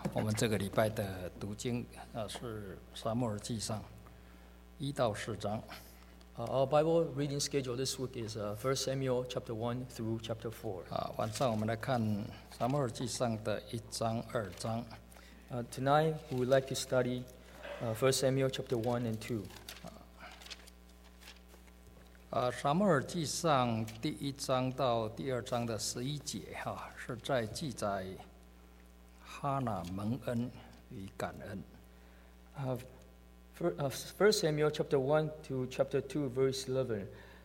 我们这个礼拜的读经是撒母耳记上1到4章。 Our Bible reading schedule this week is 1 Samuel chapter 1 through chapter 4. 晚上我们来看撒母耳记上的1章、2章。 Tonight we would like to study 1 Samuel chapter 1 and 2. 撒母耳记上第1章到第2章的11节是在记载哈拿蒙恩与感恩。 1 Samuel chapter 1 to chapter 2 verse 11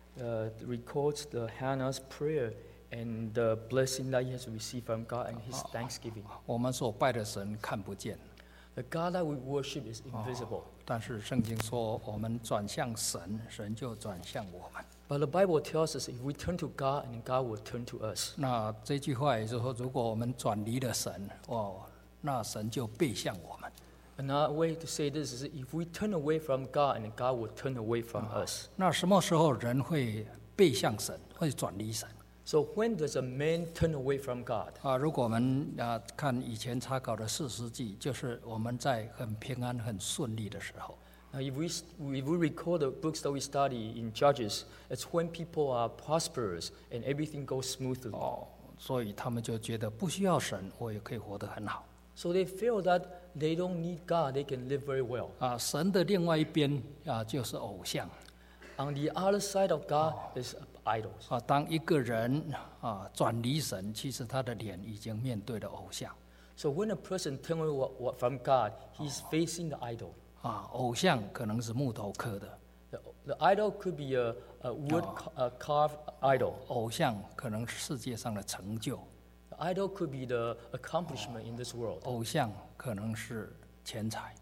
records the Hannah's prayer and the blessing that he has received from God and his thanksgiving. 我们所拜的神看不见， The God that we worship is invisible. 但是圣经说我们转向神，神就转向我们。 But the Bible tells us if we turn to God, and God will turn to us. 那这句话也就是说，如果我们转离了神，那神就背向我们。 Another way to say this is if we turn away from God, and God will turn away from us. 那什么时候人会背向神，会转离神？ So when does a man turn away from God? 如果我们看以前查考的4世纪，就是我们在很平安、很顺利的时候。 If we recall the books that we study in Judges, it's when people are prosperous and everything goes smoothly. 所以他们就觉得不需要神，我也可以活得很好。 So they feel that they don't need God, they can live very well. 神的另外一边就是偶像。 On the other side of God is idols. 当一个人转离神，其实他的脸已经面对了偶像。 So when a person turns away from God, he's facing the idol. 偶像可能是木头刻的， The idol could be a wood carved idol. 偶像可能是世界上的成就， The idol could be the accomplishment in this world. 偶像可能是钱财，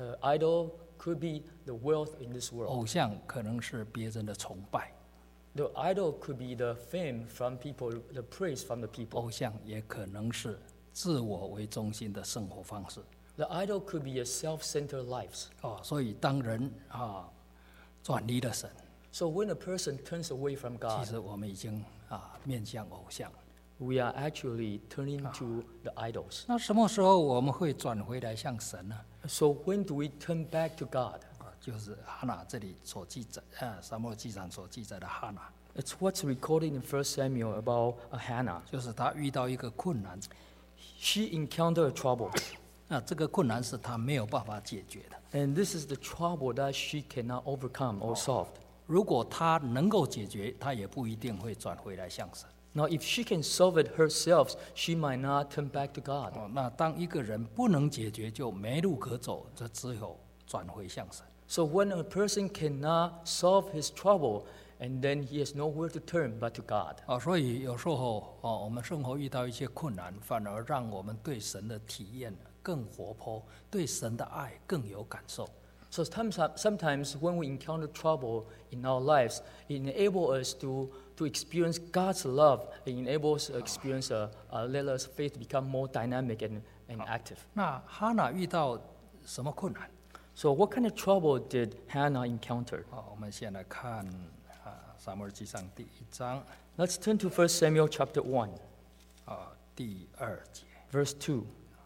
Idol could be the wealth in this world. 偶像可能是别人的崇拜， The idol could be the fame from people, the praise from the people. 偶像也可能是自我为中心的生活方式。 The idol could be a self-centered life. 所以当人转离了神， So when a person turns away from 其 God, 实我们已经面向偶像。 we are actually turning to the idols. 那什么时候我们会转回来向神呢？ So when do we turn back to God? 就是哈拿这里所记载，撒母耳记上所记载的哈拿， It's what's recorded in 1 Samuel about Hannah. 就是他遇到一个困难， She encountered a trouble. 那这个困难是他没有办法解决的。 And this is the trouble that she cannot overcome or solve. 如果他能够解决，他也不一定会转回来向神。 Now, if she can solve it herself, she might not turn back to God. 那当一个人不能解决，就没路可走，这只有转回向神。 So when a person cannot solve his trouble, and then he has nowhere to turn but to God. 所以有时候我们生活遇到一些困难，反而让我们对神的体验更活泼，对神的爱更有感受。 So sometimes when we encounter trouble in our lives, it enables us to experience God's love. It enables us to experience, let us faith become more dynamic and active. 那哈拿遇到什么困难？ So what kind of trouble did Hannah encounter? 我们先来看撒母耳记上第1章 Let's turn to 1 Samuel chapter 1, 第2节。 verse 2.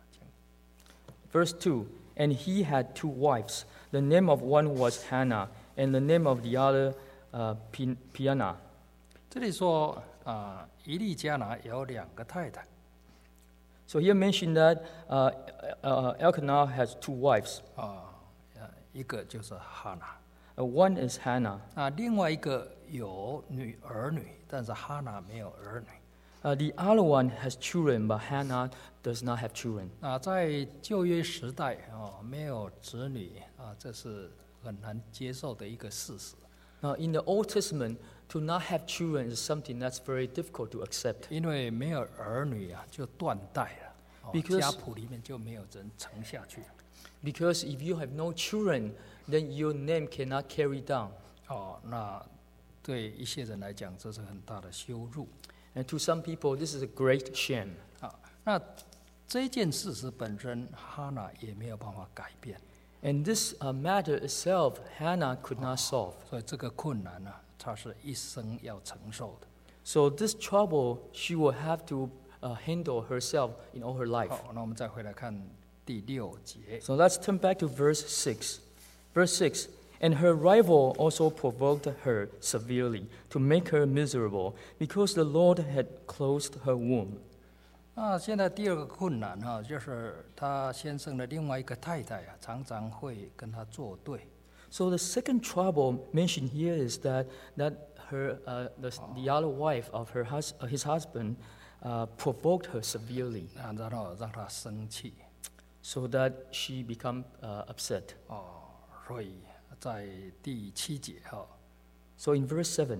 Verse 2, and he had 2 wives. The name of one was Hannah, and the name of the other Piana. 这里说以利加拿有2个太太， So here mentioned that Elkanah has 2 wives. 一个就是哈拿， One is Hannah. 另外一个有儿女，但是哈拿没有儿女。 The other one has children, but Hannah does not have children. 在旧约时代没有子女这是很难接受的一个事实。 Now, in the Old Testament, to not have children is something that's very difficult to accept. 因为没有儿女就断代了， Because- 家谱里面就没有人承下去。 Because if you have no children, then your name cannot carry down. 那对一些人来讲，这是很大的羞辱。 And to some people, this is a great shame. 那这件事实本身，哈拿也没有办法改变， And this matter itself, Hannah could not solve. 所以这个困难她是一生要承受的。 So this trouble, she will have to handle herself in all her life. 好，那我们再回来看第6节。 So let's turn back to verse 6. Verse 6. And her rival also provoked her severely to make her miserable, because the Lord had closed her womb. 现在第2个困难就是他先生的另外一个太太常常会跟他作对。 So the second trouble mentioned here is that her the other wife of his husband provoked her severely, 然后让他生气。 so that she become upset. 所以在第7节 So in verse 7,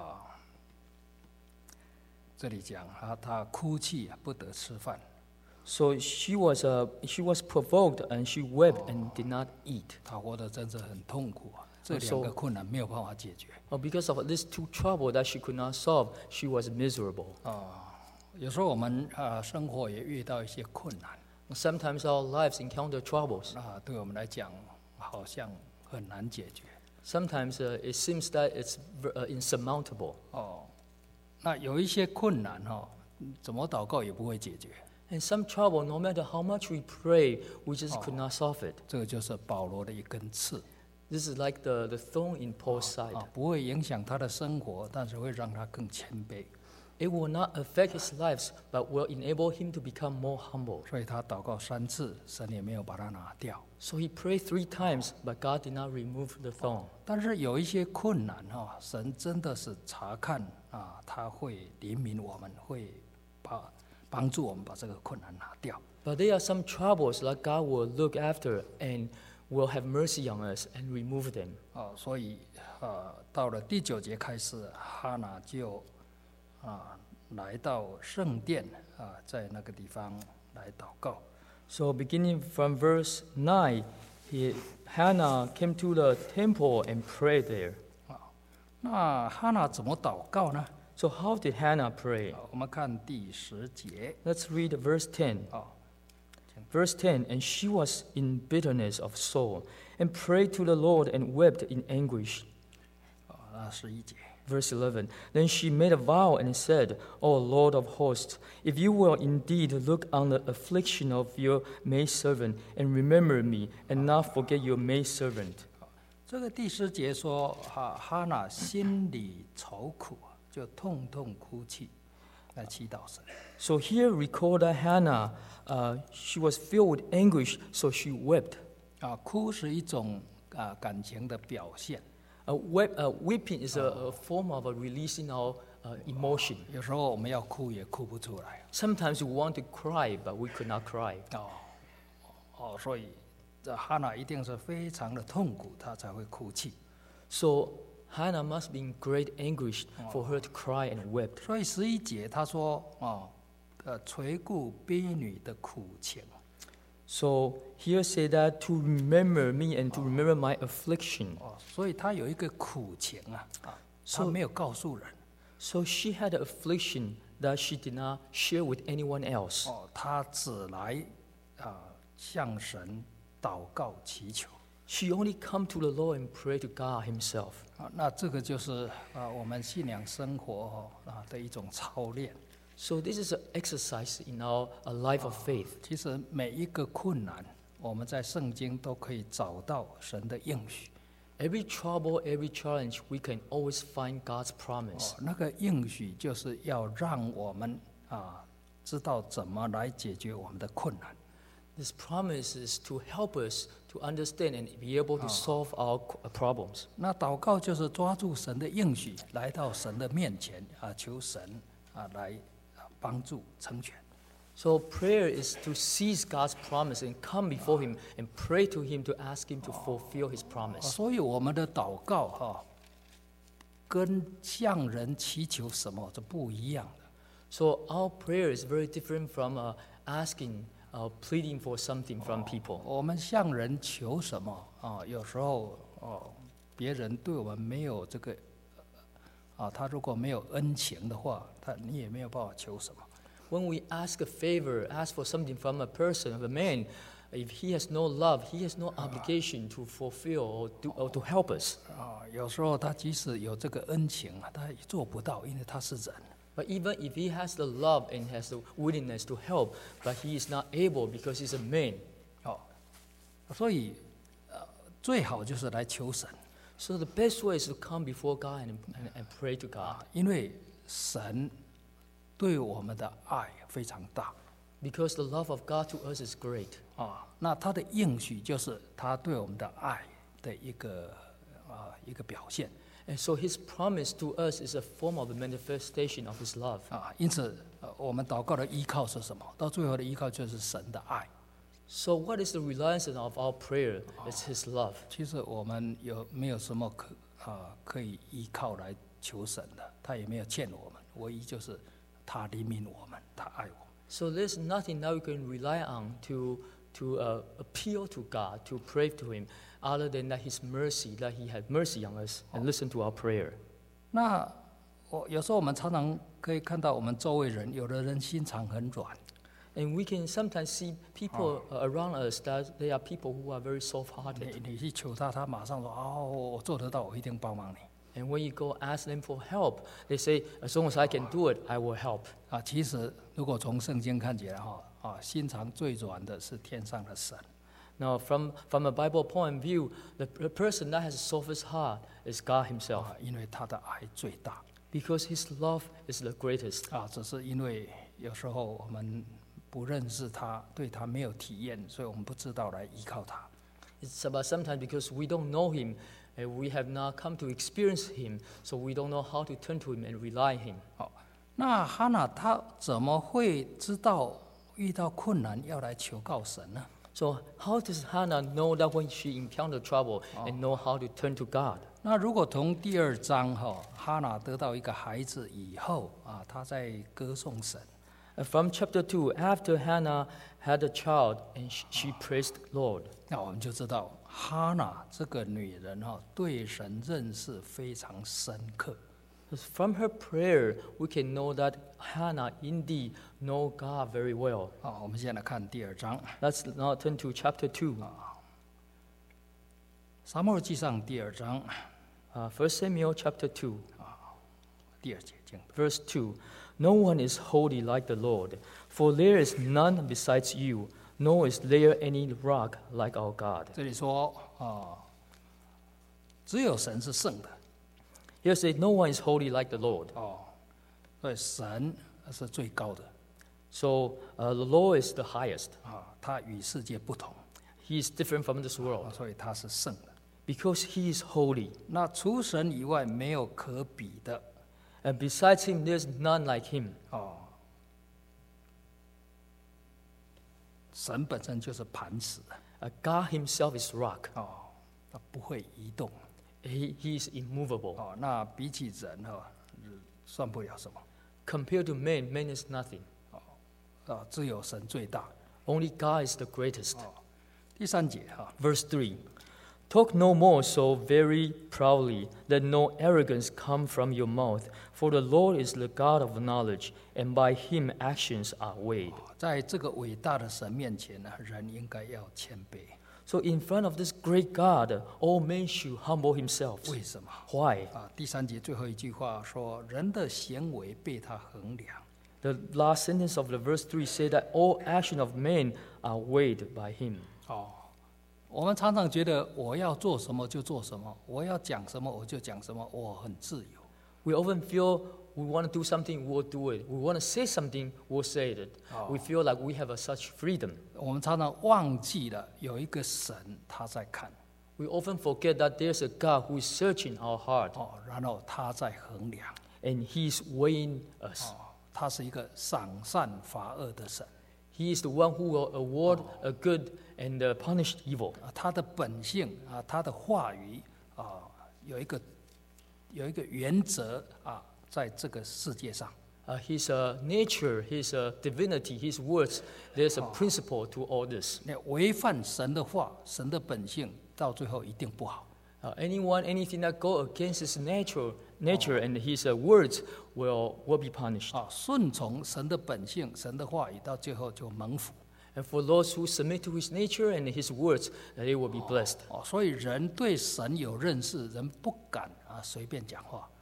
这里讲他哭泣不得吃饭。 so she was provoked and she wept and did not eat. 他活得真是很痛苦这2个困难没有办法解决。 Because of these two troubles that she could not solve, she was miserable. 有时候我们生活也遇到一些困难， Sometimes our lives encounter troubles. 对我们来讲好像很难解决。 Sometimes it seems that it's insurmountable. 那有一些困难怎么祷告也不会解决。 And some trouble, no matter how much we pray, we just could not solve it. 这个就是保罗的一根刺， This is like the thorn in Paul's side. 不会影响他的生活，但是会让他更谦卑。 It will not affect his lives, but will enable him to become more humble. 所以他祷告3次，神也没有把它拿掉。 So he prayed 3 times, but God did not remove the thorn. 但是有一些困难神真的是查看他会怜悯我们，会帮助我们把这个困难拿掉。 But there are some troubles that God will look after and will have mercy on us and remove them. 所以到了第9节开始，哈拿就来到圣殿在那个地方来祷告。 So beginning from verse 9, Hannah came to the temple and prayed there. 那哈拿怎么祷告呢？ So how did Hannah pray? 我们看第10节。 Let's read verse 10. Verse 10, and she was in bitterness of soul, and prayed to the Lord and wept in anguish. 11节。 Verse 11, then she made a vow and said, O Lord of hosts, if you will indeed look on the affliction of your maidservant, and remember me, and not forget your maidservant. 这个第10节说哈拿心里愁苦，就痛痛哭泣，来祈祷神。 So here record that Hannah, she was filled with anguish, so she wept. 哭是一种感情的表现。 Weeping is a form of releasing our emotion. 有时候我们要哭也哭不出来。 Sometimes we want to cry, but we could not cry. 所以这哈拿一定是非常的痛苦，她才会哭泣。 So Hannah must be in great anguish for her to cry and weep. 所以11节他说垂顾婢女的苦情。 So here say that to remember me and to remember my affliction. 所以他有一个苦情他没有告诉人。 So she had an affliction that she did not share with anyone else. 他只来向神祷告祈求。 She only come to the Lord and pray to God Himself. 那这个就是我们信仰生活的一种操练。 So this is an exercise in our life of faith. 其实每一个困难，我们在圣经都可以找到神的应许。 Every trouble, every challenge, we can always find God's promise. 那个应许就是要让我们知道怎么来解决我们的困难。 This promise is to help us to understand and be able to solve our problems. 那祷告就是抓住神的应许，来到神的面前求神来帮助成全。 So prayer is to seize God's promise and come before Him and pray to Him to ask Him to fulfill His promise. 所以我们的祷告跟向人祈求什么是不一样的。 So our prayer is very different from asking, pleading for something from people. 我们向人求什么有时候别人对我们没有这个他如果没有恩情的话，你也没有办法求什么。 When we ask a favor, ask for something from a person, of a man, if he has no love, he has no obligation to fulfill or to help us. 有时候他即使有这个恩情他也做不到，因为他是人。 But even if he has the love and has the willingness to help, but he is not able because he's a man. 所以最好就是来求神 So the best way is to come before God and pray to God. 因为神对我们的爱非常大 Because the love of God to us is great. 那他的应许就是他对我们的爱的一个表现 And so his promise to us is a form of a manifestation of his love. 因此我们祷告的依靠是什么？到最后的依靠就是神的爱。 So what is the reliance of our prayer? It's his love. 其实我们没有什么可以依靠来求神的？他也没有欠我们，唯一就是他怜悯我们，他爱我们。 So there's nothing that we can rely on to appeal to God, to pray to him, other than that his mercy, that he had mercy on us and listen to our prayer. 那有时候我们常常可以看到我们周围人，有的人心肠很软， And we can sometimes see people around us that they are people who are very soft-hearted. 你去求他，他马上说我做得到，我一定帮忙你。 And when you go ask them for help, they say, as long as I can do it, I will help. 其实如果从圣经看起来心肠最软的是天上的神。 Now, from a Bible point of view, the person that has the softest heart is God himself, 因为他的爱最大。 because his love is the greatest. 只是因为有时候我们不认识他，对他没有体验，所以我们不知道来依靠他。 It's about sometimes because we don't know him, and we have not come to experience him, so we don't know how to turn to him and rely on him. 那哈娜她怎么会知道遇到困难要来求告神呢？ So how does Hannah know that when she encountered trouble and know how to turn to God? 那如果从第2章哈娜得到一个孩子以后她在歌颂神。 From chapter 2, after Hannah had a child, and she praised the Lord. 那我们就知道哈娜这个女人对神认识非常深刻。 From her prayer, we can know that Hannah indeed know God very well. 我们现在来看第2章。 Let's now turn to chapter 2. 撒母耳记上第2章 1 Samuel chapter 2, 第2节经。 verse 2. No one is holy like the Lord, for there is none besides you, nor is there any rock like our God. 这里说只有神是圣的 Here says, no one is holy like the Lord. 所以神是最高的 So the Lord is the highest. 他与世界不同 He is different from this world 所以他是圣的。 because he is holy. 那除神以外没有可比的 And besides him, there's none like him. 神本身就是磐石 God himself is rock. 他不会移动 He is immovable. 那比起人算不了什么 Compared to man, man is nothing. 只有神最大。 Only God is the greatest. 第3节 Verse 3. Talk no more so very proudly, let no arrogance come from your mouth, for the Lord is the God of knowledge, and by him actions are weighed. 在这个伟大的神面前人应该要谦卑。 So in front of this great God, all men should humble themselves. 为什么？ Why? 第3节最后一句话说：“人的行为被他衡量。 The last sentence of the verse 3 say that all action of men are weighed by him. ” 我们常常觉得我要做什么就做什么，我要讲什么我就讲什么，我很自由。 We often feel we want to do something, we'll do it. We want to say something, we'll say it. We feel like we have such freedom. 我们常常忘记了有一个神他在看， We often forget that there's a God who is searching our heart, 然后他在衡量， and He's weighing us. 他是一个赏善罚恶的神。 He is the one who will award a good and punish evil. 他的本性他的话语有一个原则在这个世界上。 His nature, His divinity, His words, there's a principle to all this. 那违反神的话、神的本性，到最后一定不好。 Anything that go against His nature and His words will be punished. 顺从神的本性、神的话语，到最后就蒙福。 And for those who submit to His nature and His words, they will be blessed. 所以人对神有认识，人不敢随便讲话。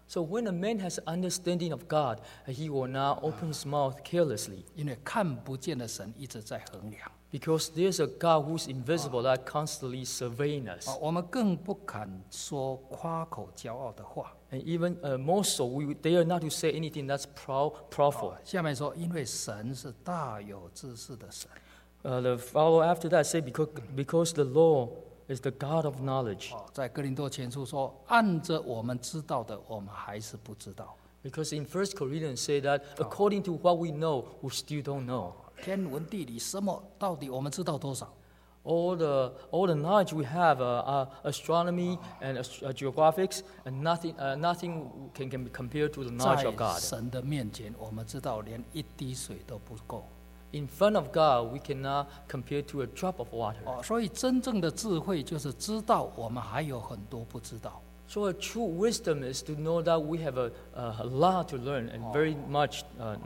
So when a man has understanding of God, he will not open his mouth carelessly. 因为看不见的神一直在衡量。 Because there's a God who's invisible that constantly surveying us. 我们更不敢说夸口骄傲的话。 And even more so, we dare not to say anything that's proudful. 下面说，因为神是大有知识的神。 The follow after that say because the Lord is the God of knowledge. 在哥林多前书说，按着我们知道的，我们还是不知道。 Because in 1 Corinthians say that according to what we know, we still don't know. 天文地理什么，到底我们知道多少？ All the knowledge we have, astronomy and geographics, and nothing can be compared to the knowledge 在 of God. 神的面前，我们知道连一滴水都不够。 In front of God, we cannot compare to a drop of water. 所以真正的智慧就是知道我们还有很多不知道。 So a true wisdom is to know that we have a lot to learn and very much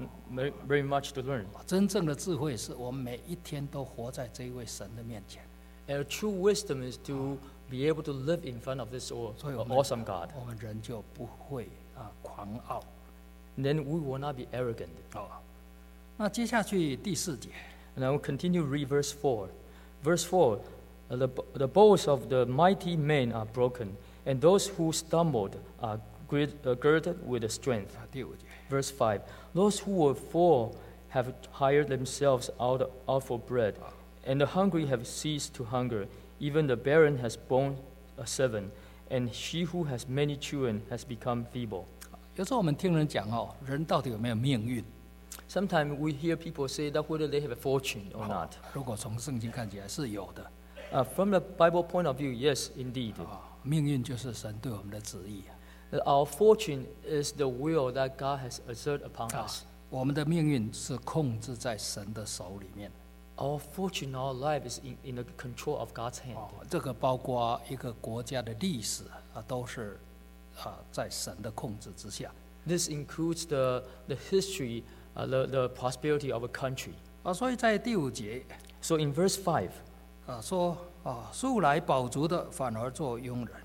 to learn. 真正的智慧是我们每一天都活在这一位神的面前。 And a true wisdom is to be able to live in front of this awesome God. 我们人就不会狂傲。 And then we will not be arrogant. 那接下去第4节， And I will continue read verse 4. Verse 4, the bows of the mighty men are broken, and those who stumbled are girded with strength. 第5节， Verse 5, those who were full have hired themselves out for bread, and the hungry have ceased to hunger. Even the barren has borne a seven, and she who has many children has become feeble. 有时候我们听人讲人到底有没有命运？ Sometimes we hear people say that whether they have a fortune or not. 如果从圣经看起来是有的。 From the Bible point of view, yes, indeed. 命运就是神对我们的旨意。 Our fortune is the will that God has exerted upon us. 我们的命运是控制在神的手里面。 Our fortune, our life is in the control of God's hand. 这个包括一个国家的历史都是在神的控制之下。 This includes the history, the prosperity of a country. 所以在第5节， So in verse 5, 说素来饱足的反而做佣人。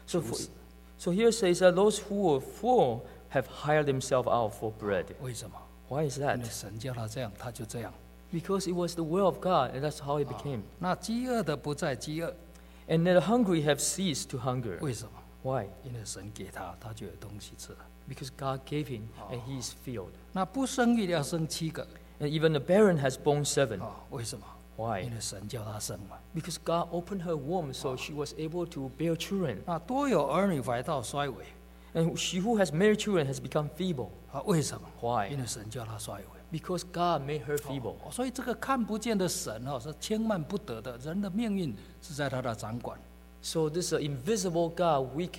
so here says that those who were full have hired themselves out for bread. 为什么？ Why is 因 that? 为神叫他这样，他就这样。 Because it was the will of God, and that's how it became. 那饥饿的不再饥饿， And the hungry have ceased to hunger. 为什么？ Why? 因为神给他，他就有东西吃了。 Because God gave him, and he is filled. 那不生育的要生7个， And even the barren has borne 7. 为什么？ Why? 因为神叫他生嘛。 Because God opened her womb so she was able to bear children. 那多有儿女怀到衰微， And she who has many children has become feeble. 为什么？ Why? 因为神叫他衰微。 Because God made her feeble. 所以这个看不见的神是千万不得的，人的命运是在他的掌管。 So this invisible God, we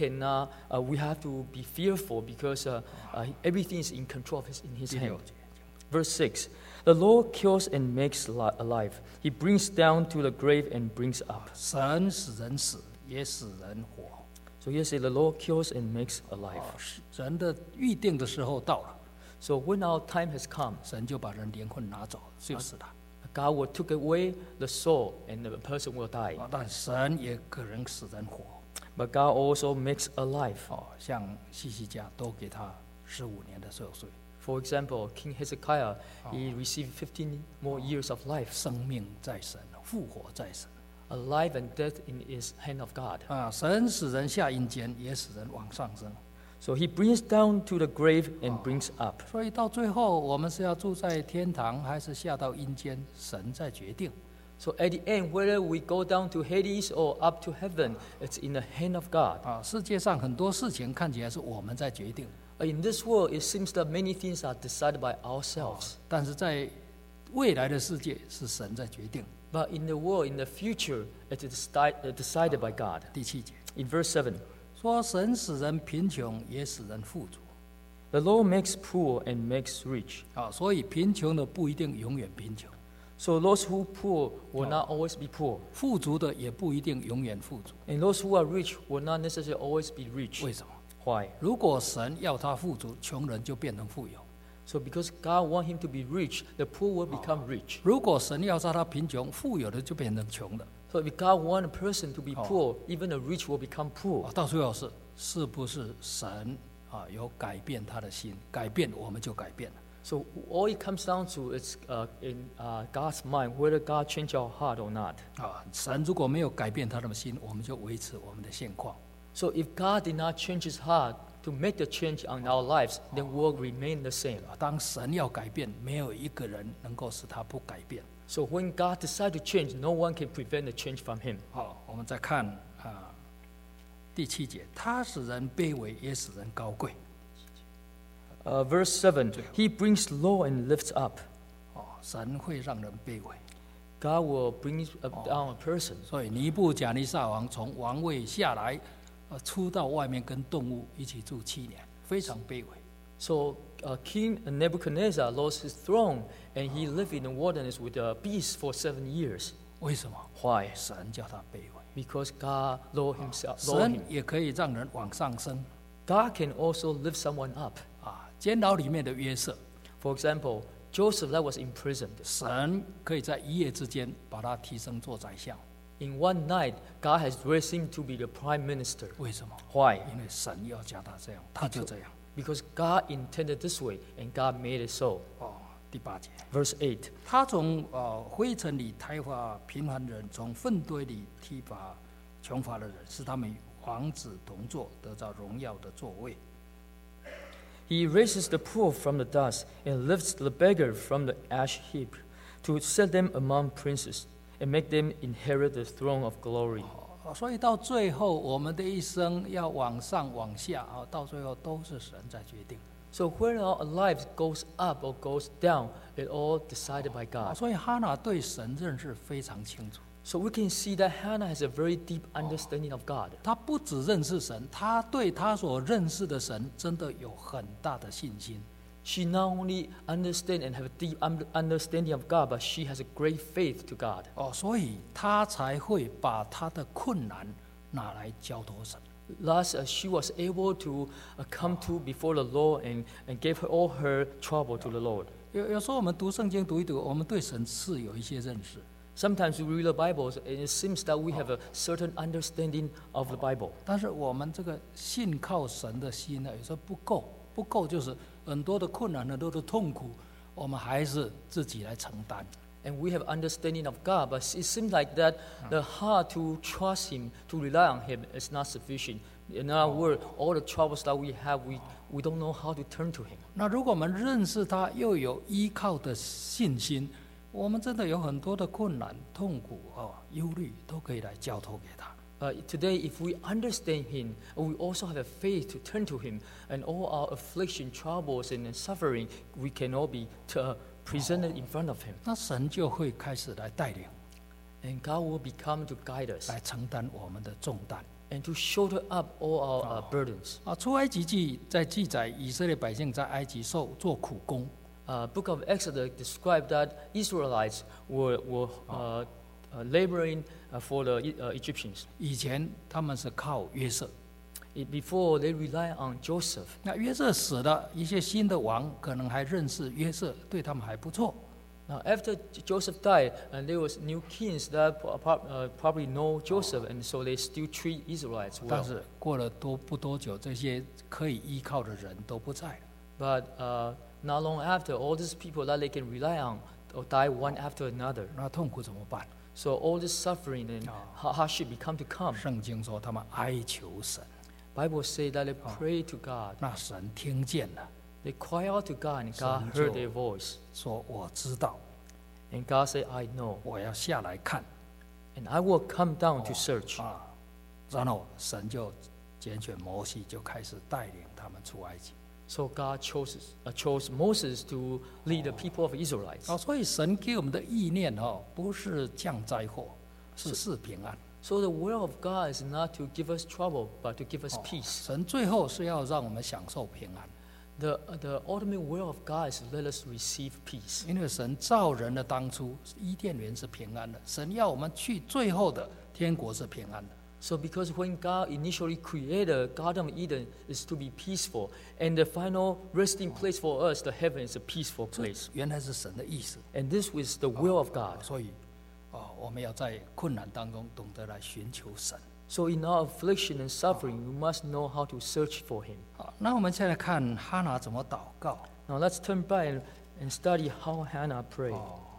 have to be fearful because everything is in control in His 第 hand. 6节， Verse 6, the Lord kills and makes alive. He brings down to the grave and brings up. 神使人死，也使人活。 So here say the Lord kills and makes alive. 人的预定的时候到了， So when our time has come, 神就把人灵魂拿走，就死他。 God will take away the soul and the person will die. 但神也可能使人活。 But God also makes alive. 像希西家都给他15年的寿岁， For example, King Hezekiah, he received 15 more years of life. 生命在神，复活在神。 Alive and death in his hand of God. 神使人下阴间，也使人往上升。 So he brings down to the grave and brings up. 所以到最后，我们是要住在天堂，还是下到阴间，神在决定。 So at the end, whether we go down to Hades or up to heaven, it's in the hand of God. 世界上很多事情看起来是我们在决定， In this world, it seems that many things are decided by ourselves. 但是在未来的世界是神在决定。 But in the world, in the future, it is decided by God. 第7节 In verse 7, 说：“神使人贫穷，也使人富足。 the Lord makes poor and makes rich. 所以贫穷的不一定永远贫穷， So those who poor will not always be poor. 富足的也不一定永远富足。 And those who are rich will not necessarily always be rich. 为什么？ Why? 如果神要他富足，穷人就变成富有； So because God wants him to be rich, the poor will become rich. 如果神要他贫穷，富有的就变成穷的。 So if God wants a person to be poor, even the rich will become poor. 到最后是不是神有改变他的心，改变我们就改变了。 So all it comes down to is in God's mind, whether God change our heart or not. 神如果没有改变他的心，我们就维持我们的现况。 So if God did not change His heart to make the change on our lives, then we'll remain the same. 当神要改变，没有一个人能够使他不改变。 So when God decides to change, no one can prevent the change from Him. 好，我们再看第7节，他使人卑微，也使人高贵。 Verse 7, He brings low and lifts up. 神会让人卑微。 God will bring down a person. 所以尼布甲尼撒王从王位下来，出到外面跟动物一起住7年，非常卑微。 So King Nebuchadnezzar lost his throne, and he lived in the wilderness with beasts for 7 years. 为什么？ Why? 神叫他卑微。 Because God lowered Himself. 神也可以让人往上升。 God can also lift someone up. 监牢里面的约瑟， For example, Joseph that was imprisoned. 神可以在一夜之间把他提升做宰相。 In one night, God has raised him to be the prime minister. 为什么？ Why? 因为神要叫他这样，他就这样。 Because God intended this way, and God made it so. 第8节， Verse 8. 他从灰尘里抬拔平凡人，从粪堆里提拔穷乏的人，使他们与王子同坐，得到荣耀的座位。 He raises the poor from the dust and lifts the beggar from the ash heap, to set them among princes and make them inherit the throne of glory. 所以到最后，我们的一生要往上往下到最后都是神在决定。 So whether our life goes up or goes down, it all decided by God. 所以哈拿对神认识非常清楚。 So we can see that Hannah has a very deep understanding of God. 他不只认识神，他对他所认识的神真的有很大的信心。 She not only understands and have a deep understanding of God, but she has a great faith to God. 所以他才会把他的困难拿来交托神。 Thus, she was able to come to before the Lord and gave her all her trouble to the Lord. 有时候我们读圣经读一读，我们对神是有一些认识， Sometimes we read the Bible, and it seems that we have a certain understanding of the Bible. 但是我们这个信靠神的心呢，有时候不够就是很多的困难、很多的痛苦，我们还是自己来承担。 And we have understanding of God, but it seems like that the heart to trust Him, to rely on Him, is not sufficient. In other words, all the troubles that we have, we don't know how to turn to Him. 那如果我们认识他，又有依靠的信心，我们真的有很多的困难、痛苦忧虑，都可以来交托给他。 Today, if we understand Him, we also have a faith to turn to Him, and all our affliction, troubles, and suffering, we can all be presented in front of Him. 那神就会开始来带领， And God will become to guide us 来承担我们的重担。 and to shoulder up all our burdens. 出埃及记在记载以色列百姓在埃及做苦工。 Book of Exodus described that Israelites were laboring for the Egyptians. 以前他们是靠约瑟， Before they rely on Joseph. 那约瑟死了，一些新的王可能还认识约瑟，对他们还不错。 Now, after Joseph died, and there was new kings that probably know Joseph, and so they still treat Israelites 但 well. 是过了不多久，这些可以依靠的人都不在了。 But not long after, all these people that they can rely on die one after another. 那痛苦怎么办？ So all this suffering and hardship become to come. 圣经说他们哀求神， Bible say that they pray to God. 那神听见了， They cry out to God, and God 神就 heard their voice. 说我知道， And God said, I know, 我要下来看。 and I will come down to search. 然后神就拣选摩西，就开始带领他们出埃及。 So God chose Moses to lead the people of Israelites. 所以神给我们的意念不是降灾祸，是平安。 So the will of God is not to give us trouble, but to give us peace. 神最后是要让我们享受平安， The ultimate will of God is to let us receive peace. 因为神造人的当初伊甸园是平安的，神要我们去最后的天国是平安的。 So because when God initially created Garden of Eden is to be peaceful, and the final resting place for us, the heaven, is a peaceful place. 原来是神的意思， And this was the will of God. 所以我们要在困难当中懂得来寻求神。 So in our affliction and suffering, we must know how to search for Him. 好，那我们现在看哈拿怎么祷告。 Now let's turn back and study how Hannah prayed.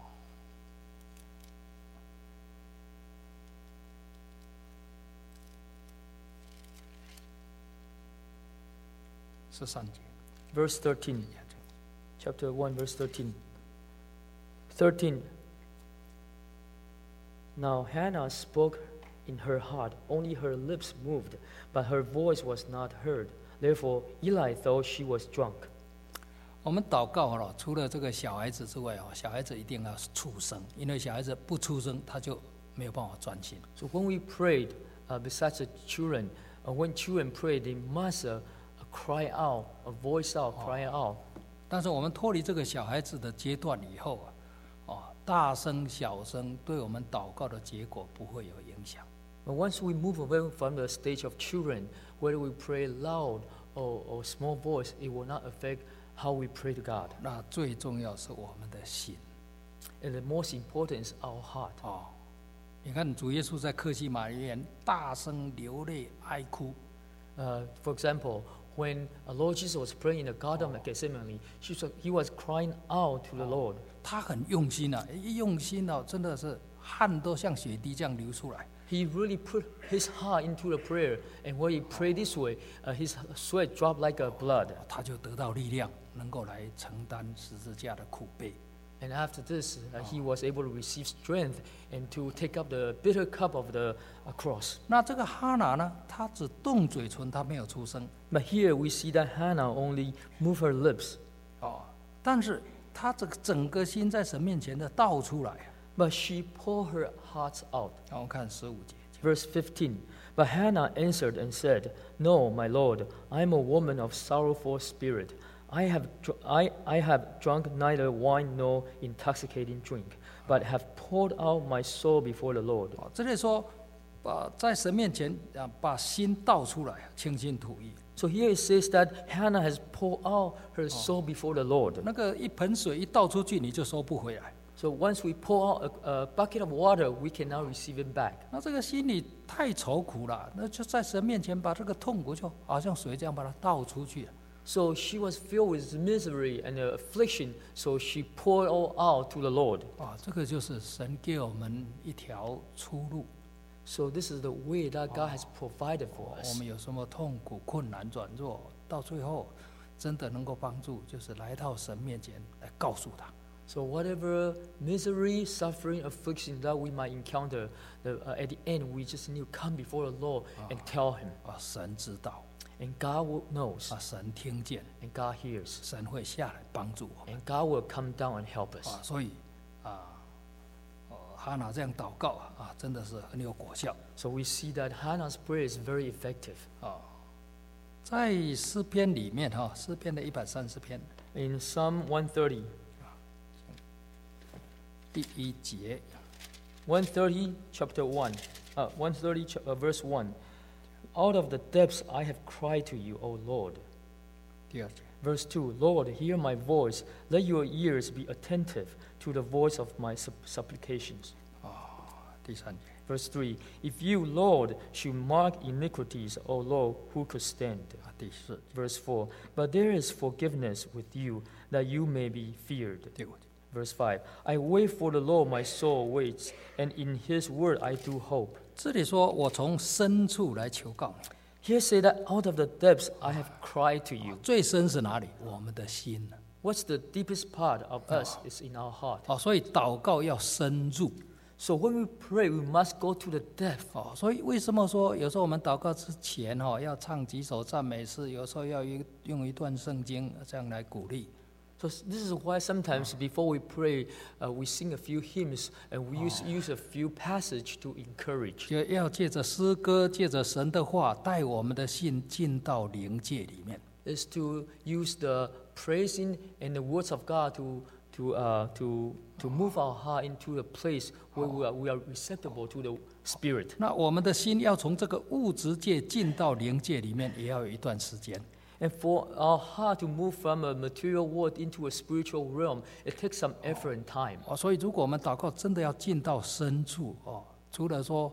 13节。 Verse 13, chapter 1, verse 13. 13. Now Hannah spoke in her heart, only her lips moved, but her voice was not heard. Therefore Eli thought she was drunk. 我们祷告了，除了这个小孩子之外小孩子一定要出生，因为小孩子不出生，他就没有办法专心。 So when we prayed, besides the children, when children pray, they must cry out, voice out, cry out. 但是我们脱离这个小孩子的阶段以后大声小声对我们祷告的结果不会有影响。 But once we move away from the stage of children, whether we pray loud or small voice, it will not affect how we pray to God. 那最重要是我们的心 And the most important is our heart. 你看主耶稣在客西马尼园大声流泪哀哭 For example, when Lord Jesus was praying in the Garden of Gethsemane, he was crying out to the Lord. 他很用心一用心真的是汗都像血滴这样流出来 He really put his heart into the prayer, and when he prayed this way, his sweat dropped like blood. 他就得到力量能够来承担十字架的苦悲 And after this, he was able to receive strength and to take up the bitter cup of the cross. 那这个哈拿呢他只动嘴唇他没有出声 But here we see that Hannah only moved her lips, 但是他这个整个心在神面前的倒出来 but she poured her heart out. 我们看15节 Verse 15. But Hannah answered and said, No, my Lord, I am a woman of sorrowful spirit. I have drunk neither wine nor intoxicating drink, but have poured out my soul before the Lord. 这里说在神面前把心倒出来倾心吐意 So here it says that Hannah has poured out her soul before the Lord. 那个一盆水一倒出去你就收不回来 So once we pour out a bucket of water, we cannot receive it back. 那这个心里太愁苦了那就在神面前把这个痛苦就好像水这样把它倒出去 So she was filled with misery and affliction, so she poured all out to the Lord. 这个就是神给我们一条出路 So this is the way that God has provided for 我 us. 们有什么痛苦困难软弱到最后真的能够帮助就是来到神面前来告诉他 So whatever misery, suffering, affliction that we might encounter, at the end we just need to come before the Lord and tell Him. 神知道 And God knows, 神听见 and God hears, 神会下来帮助我们 and God will come down and help us. 所以哈拿这样祷告真的是很有果效 So we see that Hannah's prayer is very effective. 在诗篇里面诗篇的130篇 In Psalm 130, 第1节 130 chapter 1, 130 verse 1. Out of the depths I have cried to you, O Lord. 第2节 Verse 2, Lord, hear my voice. Let your ears be attentive to the voice of my supplications. 第3节 Verse 3, if you, Lord, should mark iniquities, O Lord, who could stand? 第4节 Verse 4, but there is forgiveness with you, that you may be feared. 第5节 Verse 5, I wait for the Lord, my soul waits, and in his word I do hope. 这里说我从深处来求告你 Here say that out of the depths I have cried to you. 最深是哪里我们的心 What's the deepest part of us is in our heart. 所以祷告要深入 So when we pray, we must go to the depth. 所以为什么说有时候我们祷告之前要唱几首赞美诗有时候要用一段圣经这样来鼓励 So this is why sometimes before we pray, we sing a few hymns and we use a few passages to encourage. 就要借着诗歌借着神的话带我们的心进到灵界里面 Is to use the praising and the words of God to move our heart into a place where we are receptible to the Spirit. 那我们的心要从这个物质界进到灵界里面也要有一段时间 And for our heart to move from a material world into a spiritual realm, it takes some effort and time. 所以如果我们祷告真的要进到深处除了说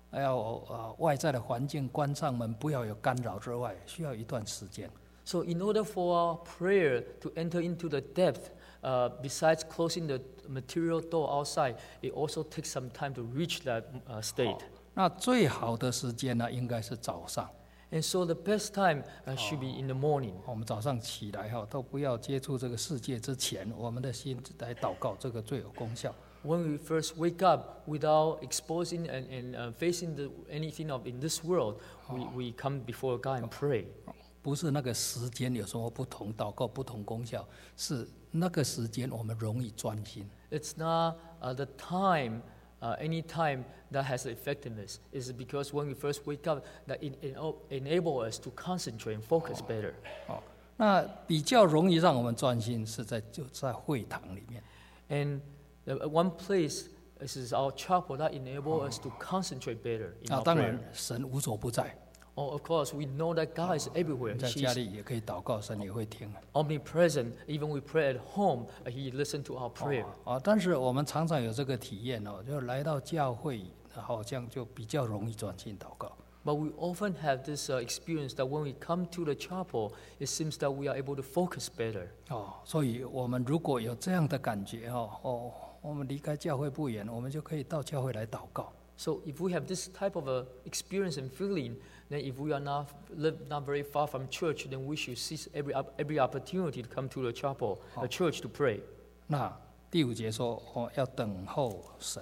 还有外在的环境关上门，不要有干扰之外，需要一段时间。 So in order for our prayer to enter into the depth, besides closing the material door outside, it also takes some time to reach that state. 那最好的时间呢，应该是早上。 And so the best time should be in the morning. 我们早上起来都不要接触这个世界之前，我们的心来祷告，这个最有功效。 When we first wake up, without exposing and facing anything of in this world, we come before God and pray. 不是那个时间有什么不同，祷告不同功效，是那个时间我们容易专心。 It's not the time, any time that has effectiveness. It's because when we first wake up, that it enable us to concentrate and focus better. 那比较容易让我们专心是就在会堂里面。 And one place is our chapel that enable us to concentrate better in our 当 prayer. 然，神无所不在。 Oh, of course, we know that God is everywhere. 在家 He's 里也可以祷告，神也会听。 omnipresent. Even we pray at home, He listens to our prayer. 但是我们常常有这个体验就来到教会，好像就比较容易专心祷告。 But we often have this experience that when we come to the chapel, it seems that we are able to focus better. 所以我们如果有这样的感觉我们离开教会不远，我们就可以到教会来祷告。 So if we have this type of experience and feeling, then if we are live not very far from church, then we should seize every opportunity to come to the chapel, the church to pray. 那第5节说要等候神。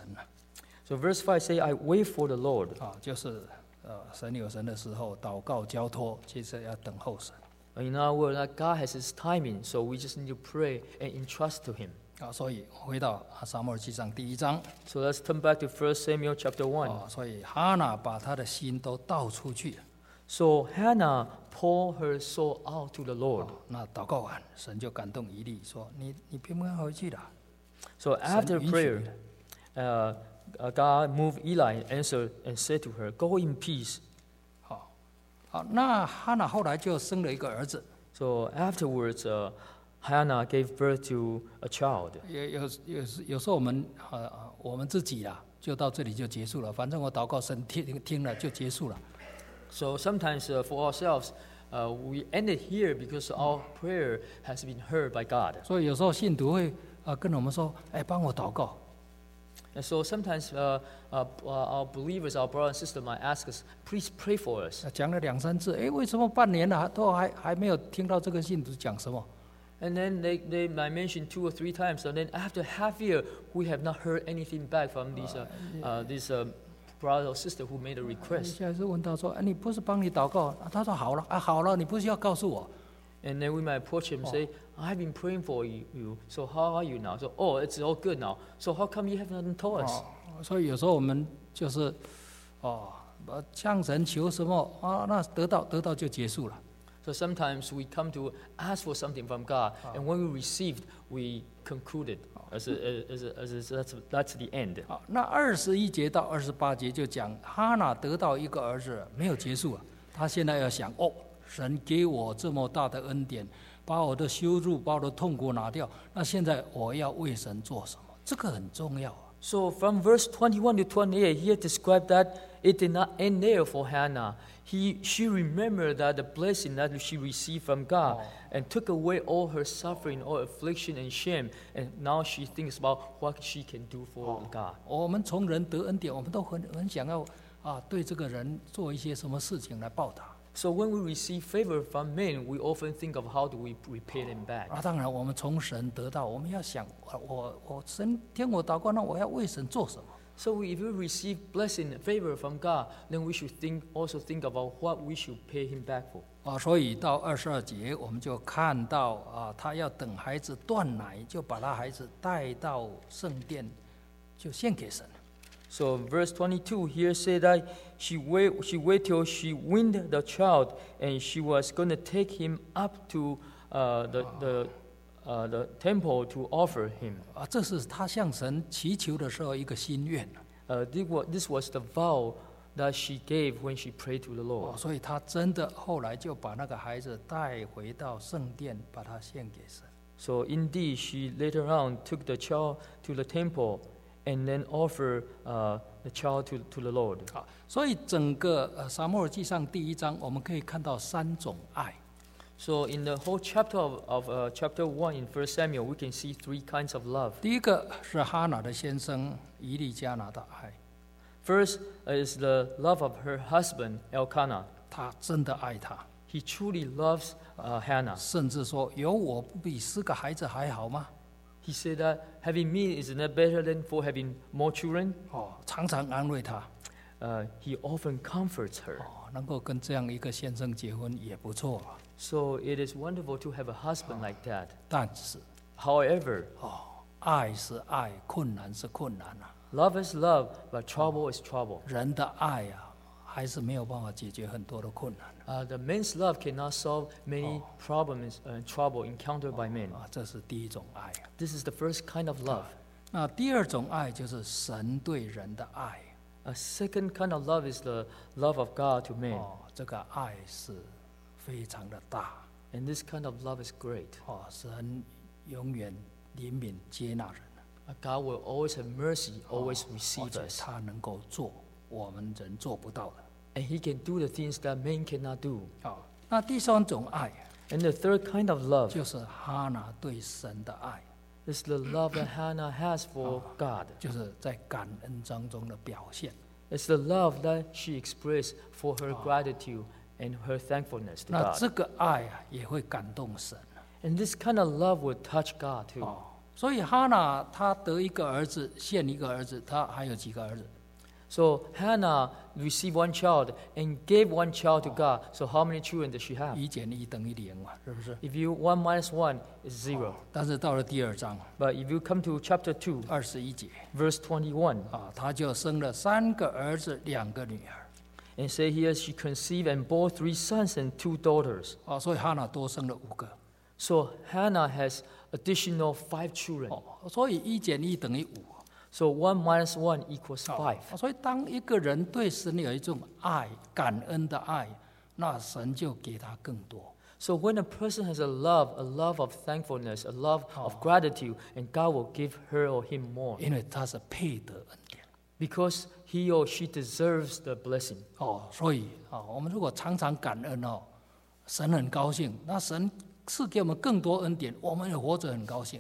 So verse 5 say, I wait for the Lord. 就是神有神的时候，祷告交托，接着要等候神。 In other words, that God has His timing, so we just need to pray and entrust to Him. 所以回到撒母耳记上第1章。 So let's turn back to 1 Samuel chapter 1. 所以哈拿把他的心都倒出去。 So Hannah poured her soul out to the Lord. 那祷告完，神就感动以利说：“你平平安回去了。” So after prayer, God moved Eli and answered and said to her, "Go in peace." 好，那哈拿后来就生了一个儿子。 So afterwards, Hannah gave birth to a child. 有时候我们自己就到这里就结束了，反正我祷告神听了就结束了。 So sometimes for ourselves, we end it here because our prayer has been heard by God. 所以有时候信徒会跟我们说：“帮我祷告。” And so sometimes our believers, our brothers and sisters might ask us, "Please pray for us." 讲了2、3次，为什么半年了都还没有听到这个信徒讲什么？ And then they might mention 2 or 3 times, and then after half year, we have not heard anything back from these brother or sister who made a request. 下次问他说：“你不是帮你祷告？”他说：“好了，好了，你不需要告诉我。” And then we might approach him and say, "I've been praying for you. So how are you now?" So, it's all good now. So how come you haven't told us? 所以有时候我们就是向神求什么那得到就结束了。 So sometimes we come to ask for something from God, and when we received, we concluded as that's the end. 那21节到28节就讲哈拿得到一个儿子，没有结束啊。他现在要想神给我这么大的恩典，把我的羞辱、把我的痛苦拿掉，那现在我要为神做什么？这个很重要啊。 So from verse 21 to 28, here described that it did not end there for Hannah. She remembered that the blessing that she received from God and took away all her suffering, all affliction and shame, and now she thinks about what she can do for God. 我们从人得恩典，我们都很想要对这个人做一些什么事情来报答。 So when we receive favor from men, we often think of how do we repay them back. 当然，我们从神得到，我们要想，我神听我祷告，那我要为神做什么？ So if we receive blessing and favor from God, then we should also think about what we should pay Him back for. 所以到22节，我们就看到他要等孩子断奶，就把他孩子带到圣殿，就献给神。 So verse 22 here say that she wait till she weaned the child, and she was going to take him up to the temple to offer him. 这是他向神祈求的时候一个心愿。 This was the vow that she gave when she prayed to the Lord. 所以他真的后来就把那个孩子带回到圣殿，把他献给神。 So indeed, she later on took the child to the temple and then offer the child to the Lord. 好，所以整个撒母耳记上第1章，我们可以看到3种爱。 So in the whole chapter of chapter 1 in 1 Samuel, we can see 3 kinds of love. 第一个是哈拿的先生以利加拿的爱， First is the love of her husband, Elkanah. 他真的爱她， He truly loves Hannah. 甚至说有我不比4个孩子还好吗？ He said that having me is not better than for having more children. 常常安慰她， He often comforts her. 能够跟这样一个先生结婚也不错啊。 So it is wonderful to have a husband like that. 但是 However, 爱是爱，困难是困难啊。 love is love, but trouble is trouble. 人的爱啊，还是没有办法解决很多的困难 The man's love cannot solve many problems and trouble encountered by men. 啊。这是第一种爱啊。 This is the first kind of love. 那第2种爱就是神对人的爱。 A second kind of love is the love of God to men. 这个爱是非常的大 And this kind of love is great. 神永远怜悯接纳人， God will always have mercy, always 而 receive 且 us. 他能够做我们人做不到的。 And He can do the things that men cannot do. 那第3种爱 And the third kind of love 就是哈拿对神的爱， is the love that Hannah has for God. 就是在感恩当中的表现。 It's the love that she expressed for her gratitude and her thankfulness to 那 God. 这个爱啊，也会感动神。 And this kind of love will touch God too. 所以哈拿他得一个儿子，献一个儿子，他还有几个儿子？ So Hannah received one child and gave one child to God. So how many children does she have? 1减1等于0嘛，是不是？ If you 1 minus 1 is 0. 但是到了第2章 But if you come to chapter 2, 21节 verse 21, 他就生了3个儿子，2个女儿。 and say here she conceived and bore 3 sons and 2 daughters. 所以哈拿多生了5个。 So Hannah has additional 5 children. 所以1减1等于5。 So 1 minus 1 equals 5. 所以当一个人对神有一种爱、感恩的爱，那神就给他更多。 So when a person has a love of thankfulness, a love of gratitude, and God will give her or him more. 因为他是配得恩典。 Because he or she deserves the blessing. 所以我们如果常常感恩神很高兴，那神赐给我们更多恩典，我们也活着很高兴。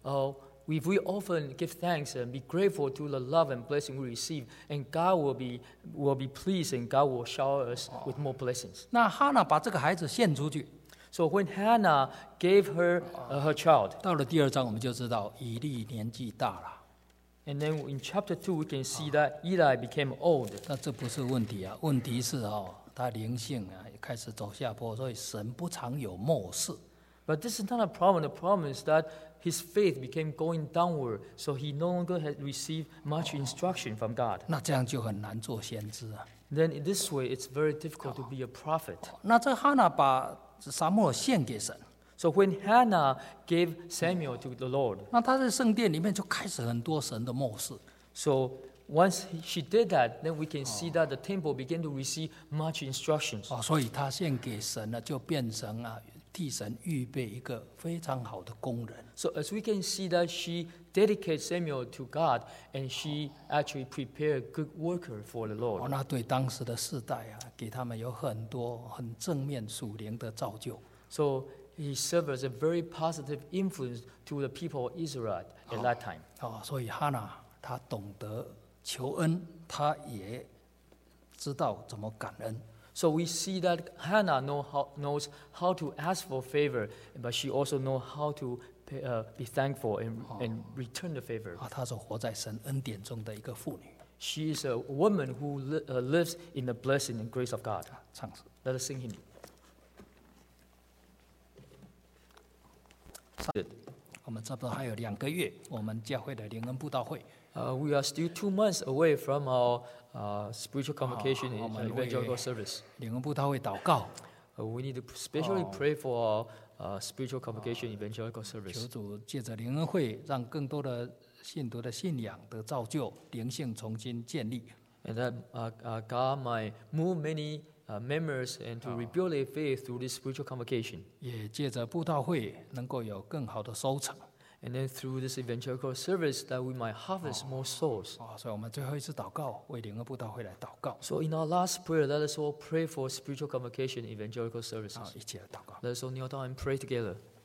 If we often give thanks and be grateful to the love and blessing we receive, and God will be pleased, and God will shower us with more blessings. 那哈拿把这个孩子献出去， So when Hannah gave her child, 到了第2章我们就知道以利年纪大了。 and then in chapter 2 we can see that Eli became old. 那这不是问题啊，问题是他灵性也开始走下坡，所以神不常有漠视。 But this is not a problem. The problem is that his faith became going downward, so he no longer had received much instruction from God. 那这样就很难做先知啊。 Then in this way, it's very difficult to be a prophet. 那这哈拿把撒母耳献给神， So when Hannah gave Samuel to the Lord, 那他在圣殿里面就开始很多神的漠视。 so once she did that, then we can see that the temple began to receive much instructions. 所以他献给神呢，就变成替神预备一个非常好的工人。 So as we can see that she dedicated Samuel to God, and she actually prepared a good worker for the Lord. 那对当时的世代给他们有很多很正面属灵的造就。 So he served as a very positive influence to the people of Israel at that time. 所以哈拿他懂得求恩，他也知道怎么感恩。 So we see that Hannah knows how to ask for favor, but she also knows how to be thankful and return the favor. 她是活在神恩典中的一个妇女。 She is a woman who lives in the blessing and grace of God. 唱诗。 Let us sing hymn. 我们差不多还有2个月，我们教会的灵恩布道会。 We are still 2 months away from our spiritual convocation and evangelical service. 灵恩布道会祷告， We need to especially pray for our spiritual convocation evangelical 求 service. 主借着灵恩会，让更多的信徒的信仰得造就，灵性重新建立。 And that God might move many members and to rebuild their faith through this spiritual convocation. 也借着布道会能够有更好的收成。 And then through this evangelical service, that we might harvest more souls. 所以我们最后一次祷告，为灵恩布道会来祷告。 So in our last prayer, let us all pray for spiritual convocation, evangelical services. 一起来祷告。 Let us all kneel down and pray together.